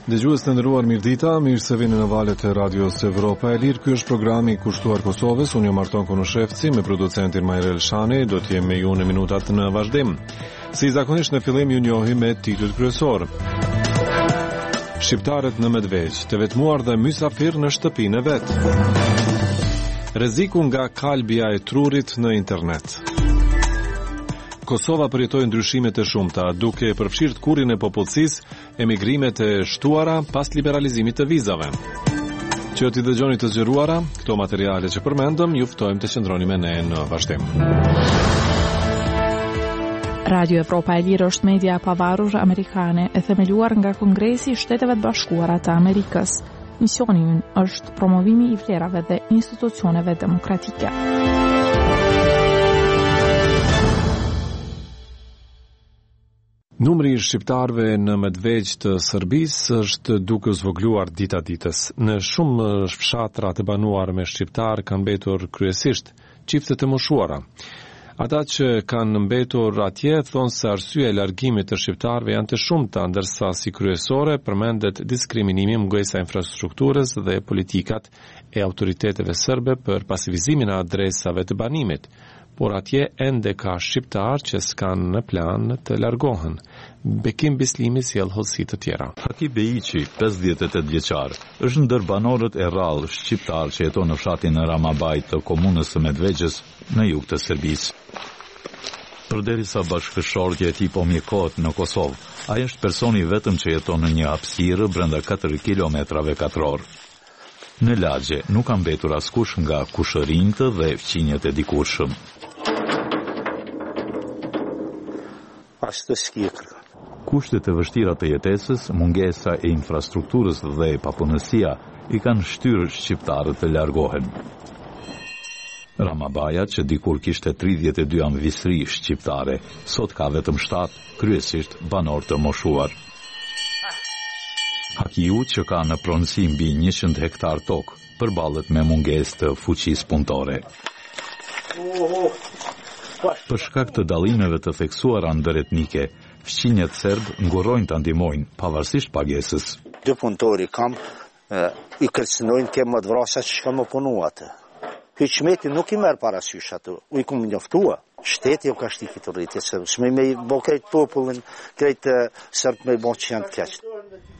Dëgjues të nderuar, mirëdita, mirë se vini në valët e Radios Evropa e Lirë. Ky është programi i kushtuar Kosovës. Unë jam Arton Konushevci, me producentin Majrel Shani, do të jem me ju në minutat në vazhdim. Si zakonisht në fillim ju njohim me titujt kryesor. Shqiptarët në Medveq, të vetmuar dhe mysafir në shtëpinë e vet. Rreziku nga kalbja e trurit në internet. Kosova përjetoi ndryshime të shumta, duke përfshirë kurrin e popullsisë, emigrimet e shtuara pas liberalizimit të vizave. Që t'i dëgjoni të zgjeruara, këto materiale që përmendëm, ju ftojmë të qëndroni me ne në vazhdim. Radio Evropa e Lirë është media e pavarur amerikane, e themeluar nga Kongresi i Shteteve të Bashkuara të Amerikës. Misioni i ynë është promovimi i vlerave dhe institucioneve demokratike. Numri i shqiptarëve në Medveq të Serbisë është duke zvogluar dita ditës. Në shumë fshatra të banuar me shqiptar kanë mbetur kryesisht çiftet e moshuara. Ata që kanë mbetur atje thonë se arsyeja e largimit të shqiptarëve janë të shumta, ndërsa si kryesore përmendet diskriminimi, mungesa e infrastrukturës dhe politikat e autoriteteve serbe për pasivizimin e adresave të banimit. Por atje ende ka shqiptar që s'kanë në plan të largohen. Bekim Bislimi sjell hollësi të tjera. Haki Bejiqi, 58 vjeçar, është ndër banorët e rrallë shqiptar që jeton në fshatin Ramabaj të komunës së Medvegjës në jug të Serbisë. Përderisa bashkëshortja e tij po mjekohet në Kosovë, ai është personi vetëm që jeton në një hapësirë brenda 4 kilometrave katror. Në lagje nuk ka mbetur askush nga kushërinjtë dhe fqinjet e dikurshëm. Kushtet e vështira të jetesës, mungesa e infrastrukturës dhe papunësia i kanë shtyrë shqiptarët të largohen. Ramabaja, që dikur kishte 32 anëvisri shqiptare, sot ka vetëm 7, kryesisht banor të moshuar. Hakiu, që ka në pronësi mbi 100 hektar tokë, përballet me mungesë të fuqisë punëtore. Për shkak të dallimeve të theksuara ndëretnike, fqinjet serb ngurrojnë ta ndihmojnë pavarësisht pagesës. Dy punëtori kam, i kërcënojnë ke më të vrasa që shka më punu atë. Ky qmeti nuk i merë parasysh atë, u i kumë njoftua. Shteti jo ka shti këtë rritje, se shme me i bo krejt popullin, krejt sërb me i bo që janë të keqë.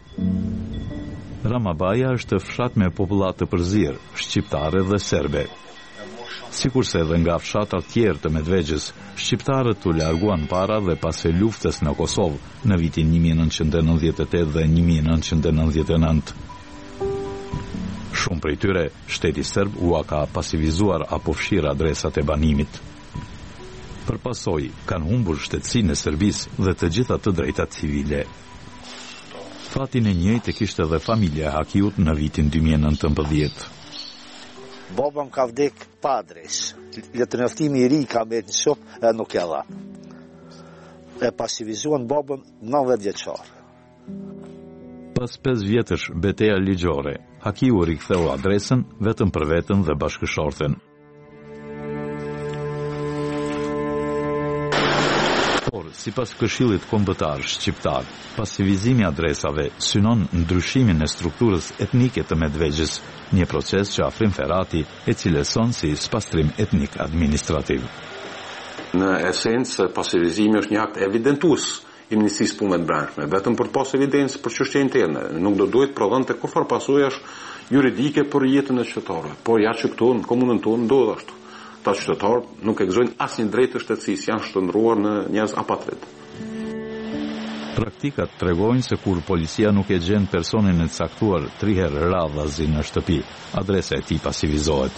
Ramabaja është fshat me popullat të përzirë, shqiptare dhe serbe. Sikurse edhe nga fshatrat tjerë të Medvegjës, shqiptarët u larguan para dhe pas së luftës në Kosovë në vitin 1998 dhe 1999. Shumë prej tyre, shteti serb u ka pasivizuar apo fshir adresat e banimit. Përpasoj, kanë humbur shtetësinë e Serbisë dhe të gjitha të drejtat civile. Fatin e njëjtë kishte edhe familja e Hakiut në vitin 2019. Babam ka vdek pa adres. Letërnjoftimi i ri ka bërë në shop nuk e dha. E pasivizuan babam 90 vjeçar. Pas 5 vjetësh betejë ligjore, Hakiu riktheu adresën vetëm për veten dhe bashkëshorten. Por, sipas Këshillit Kombëtar Shqiptar, pasivizimi i adresave synon ndryshimin e strukturës etnike të Medvegjës, një proces që Afrim Ferati e cilëson si spastrim etnik administrativ. Në esencë, pasivizimi është një akt evidentues i Ministrisë Punëve të Brendshme, vetëm për të pas evidencë për çështje interne. Nuk do duhet prodhonte kurrë pasojash juridike për jetën e qytetarëve, por ja që këtu në komunën tonë ndodh ashtu. Ta qytetarët nuk e gëzojnë asnjë drejtë të shtetësisë, janë shndruar në njerëz apatrid. Praktikat tregojnë se kur policia nuk e gjen personin e caktuar 3 herë radhazi në shtëpi, adresa e tij pasivizohet.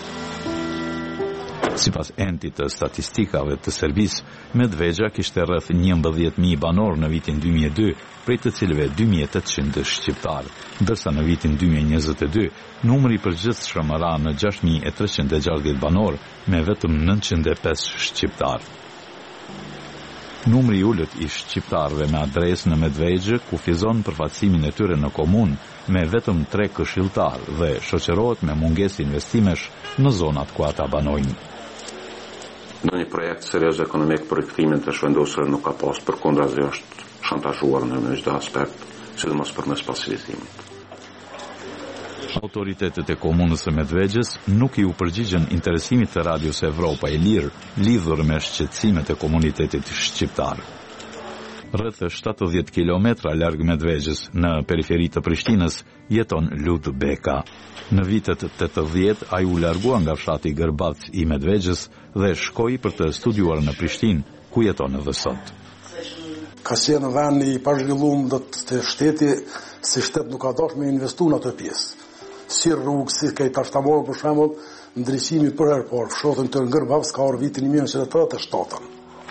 Sipas entit të statistikave të Serbisë, Medvegja kishte rreth 11.000 banor në vitin 2002, prej të cilëve 2.800 shqiptar, ndërsa në vitin 2022 numri i përgjithshëm ra në 6.360 banor me vetëm 905 shqiptar. Numri i ulët i shqiptarëve me adresë në Medvegjë kufizon përfaqësimin e tyre në komunë me vetëm 3 këshilltar dhe shoqërohet me mungesë investimesh në zonat ku ata banojnë. Në një projekt serioz ekonomik për rikthimin të shvendosur nuk ka pas, përkundrazi është shantazhuar në çdo aspekt, sidomos përmes pasivizimit. Autoritetet e komunës së Medvegjes nuk i u përgjigjen interesimit të Radios Evropa e Lirë lidhur me shqetësimet e komunitetit shqiptar. Rreth 70 kilometra larg Medvegjes, në periferi të Prishtinës, jeton Lut Beka. Në vitet 80 ai u largua nga fshati Gërbac i Medvegjes dhe shkoi për të studiuar në Prishtinë, ku jeton edhe sot. Ka qenë në vend i pazhvilluar do të shteti, si shtet nuk ka dashur me investu në atë pjesë. Si rrugë, si ka i tashtamorë për shembull, ndriçimi për herë parë, fshatën të Gërbac ka orë vitin 1987.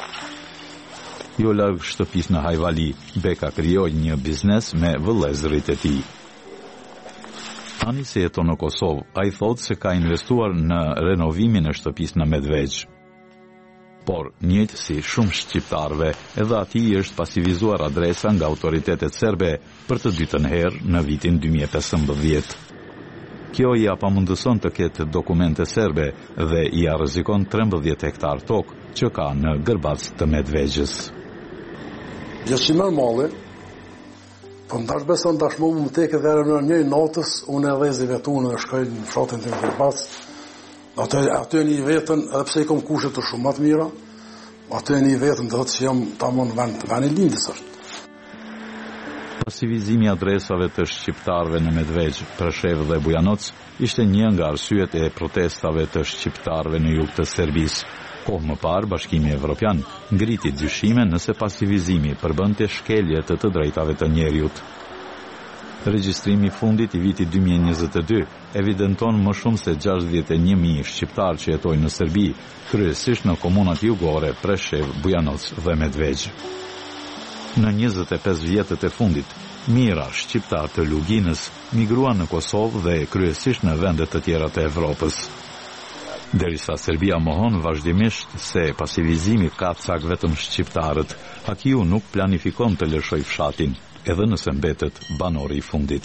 Jo larg shtëpisë në Hajvali, Beka krijoi një biznes me vëllezërit e tij. Tani se jeton në Kosovë, ai thotë se ka investuar në renovimin e shtëpisë në Medvegj. Por, njëjtë si shumë shqiptarëve, edhe atij është pasivizuar adresa nga autoritetet serbe për të dytën herë në vitin 2015. Kjo i apamundëson të ketë dokumente serbe dhe i rrezikon 13 hektar tokë që ka në Gërbac të Medvegjës. Gjësi normale, po ndash beson dashmu më tek edhe në një natës, unë e dhezi vetunë dhe shkoj në fshatin të Gërbac. Aty një vetën, edhe pse i kom kushe të shumë matë mira, aty një vetën dhe që jam tamon vend i lindës është. Pasivizimi adresave të shqiptarëve në Medvegj, Preshevë dhe Bujanoc ishte një nga arsyet e protestave të shqiptarëve në jug të Serbisë. Kohë më parë, Bashkimi Evropian ngriti dyshime nëse pasivizimi përbënte shkelje të drejtave të njerëzit. Regjistrimi i fundit i vitit 2022 evidenton më shumë se 61.000 shqiptarë që jetojnë në Serbi, kryesisht në komunat jugore Preshevë, Bujanoc dhe Medvegj. Në 25 vjetët e fundit, mijëra shqiptarë të Luginës migruan në Kosovë dhe kryesisht në vendet të tjera të Evropës. Derisa Serbia mohon vazhdimisht se pasivizimi ka cak vetëm shqiptarët, Hakiu nuk planifikon të lëshoj fshatin, edhe nëse mbetet banori i fundit.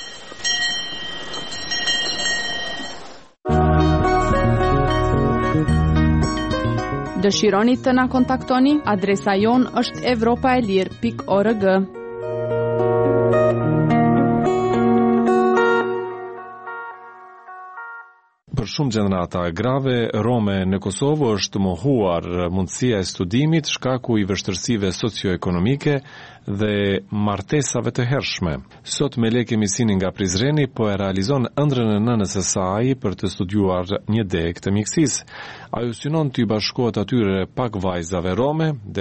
Dëshironi të na kontaktoni? Adresa jon është evropaelir.org. Për shumë gjenerata grave rome në Kosovë është mohuar mundësia e studimit shkaku i vështërsive socioekonomike dhe martesave të hershme. Sot Melek Emisini nga Prizreni po e realizon ëndrrën e nënës së saj për të studiuar një deg të mjekësisë. Ajo synon të i bashkohet atyre pak vajzave rome